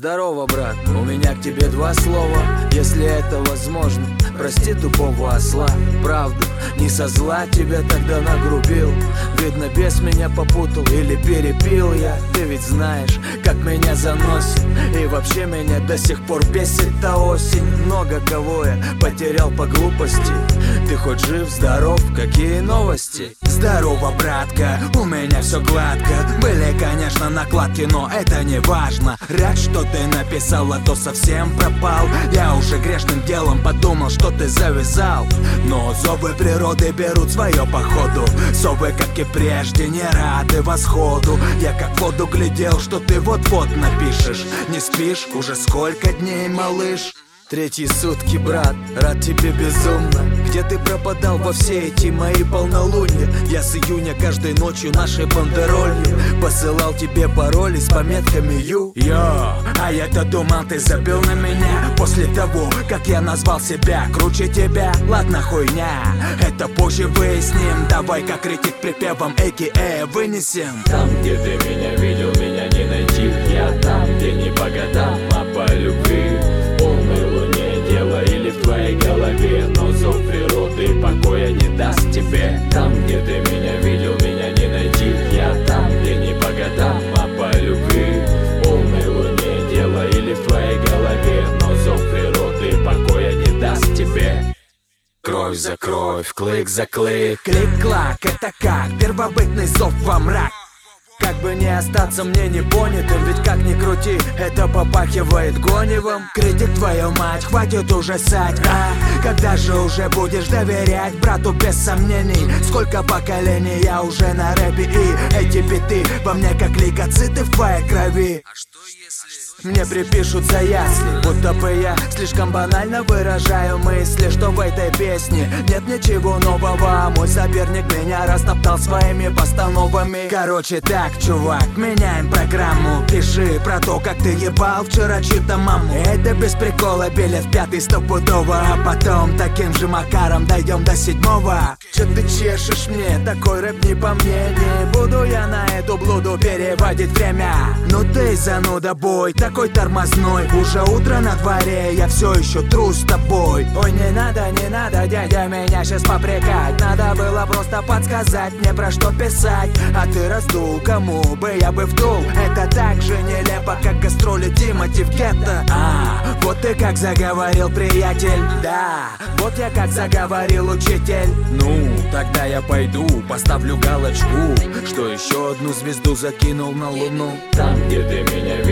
Здорово, брат, у меня к тебе два слова. Если это возможно, прости тупого осла. Правда, не со зла тебя тогда нагрубил. Видно, бес меня попутал или перепил я. Ты ведь знаешь, как меня заносит. И вообще меня до сих пор бесит та осень. Много кого я потерял по глупости. Ты хоть жив, здоров, какие новости? Здорово, братка, у меня все гладко. Были, конечно, накладки, но это не важно. Рад, что ты написал, а то совсем пропал. Я уже грешным делом подумал, что ты завязал. Но зовы природы берут свое по ходу. Совы, как и прежде, не рады восходу. Я как в воду глядел, что ты вот-вот напишешь. Не спишь уже сколько дней, малыш? Третьи сутки, брат, рад тебе безумно. Где ты пропадал во все эти мои полнолуния? Я с июня каждой ночью нашей бандеролью посылал тебе пароли с пометками ю. Йо, а я-то думал, ты забил на меня после того, как я назвал себя круче тебя. Ладно, хуйня, это позже выясним. Давай-ка критик припевом a.k.a. вынесем. Там, где ты меня видел, меня не найти. Я там, где не по годам, а по любви. Полной луне дело или в твоей голове. Но зов природы покоя не даст тебе. Там, где ты меня видел, меня не найти. Я там, где не по годам, а по любви. Полной луне дело или в твоей голове. Но зов природы покоя не даст тебе. Кровь за кровь, клык за клык. Клик-клак, это как первобытный зов во мрак. Как бы не остаться мне непонятым, ведь как ни крути, это попахивает гоневом. Критик, твою мать, хватит ужасать, а? Когда же уже будешь доверять брату без сомнений? Сколько поколений я уже на рэпе, и эти биты во мне как лейкоциты в твоей крови. А что если мне припишут за ясли? Будто бы я слишком банально выражаю мысли, что в этой песне нет ничего нового. Мой соперник меня растоптал своими постановами. Короче так, чувак, меняем программу. Пиши про то, как ты ебал вчера чью-то маму. Это без прикола, билет в 5 стопудово. А потом таким же макаром дойдем до 7-го. Че ты чешешь мне? Такой рэп не по мне. Не буду я на эту блуду переводить время. Ну ты зануда, бой, такой тормозной. Уже утро на дворе, я все еще тру с тобой. Ой, не надо, дядя, меня сейчас попрекать. Надо было просто подсказать мне, про что писать. А ты раздул, кому бы я бы вдул. Это так же нелепо, как гастроли Тимати в гетто. Вот ты как заговорил, приятель. Да, вот я как заговорил, учитель. Ну, тогда я пойду, поставлю галочку, что еще одну звезду закинул на луну. Там, где ты меня